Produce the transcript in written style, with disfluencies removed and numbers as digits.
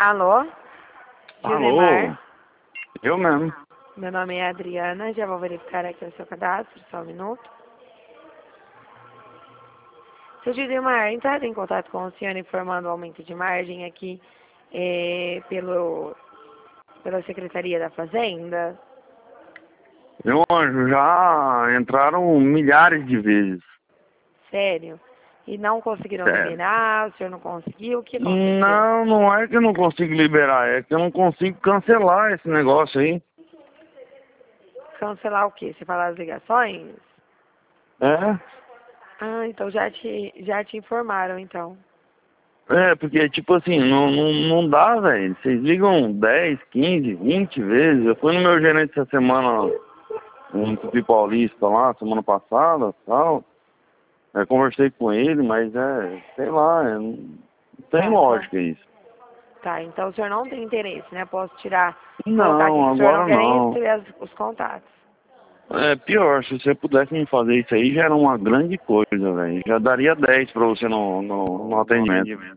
Alô? Gilmar? Alô? Eu mesmo. Meu nome é Adriana, já vou verificar aqui o seu cadastro, só um minuto. Seu Gilmar, entrado em contato com o senhor informando o aumento de margem aqui pela Secretaria da Fazenda? Meu anjo, já entraram milhares de vezes. Sério? E não conseguiram Sério. liberar, o senhor não conseguiu, o que aconteceu? Não, não é que eu não consigo liberar, é que eu não consigo cancelar esse negócio aí. Cancelar o quê? Você fala as ligações? É? Ah, então já te informaram, então. É, porque tipo assim, não dá, velho. Vocês ligam 10, 15, 20 vezes. Eu fui no meu gerente essa semana em Tupi Paulista lá, semana passada, tal. Conversei com ele, mas sei lá, não tem Tá, lógica isso. tá, então o senhor não tem interesse, né? Posso tirar, colocar aqui Não, que o senhor não agora quer nem não. receber os contatos. É pior, se você pudesse me fazer isso aí, já era uma grande coisa, velho. Já daria 10 pra você no atendimento.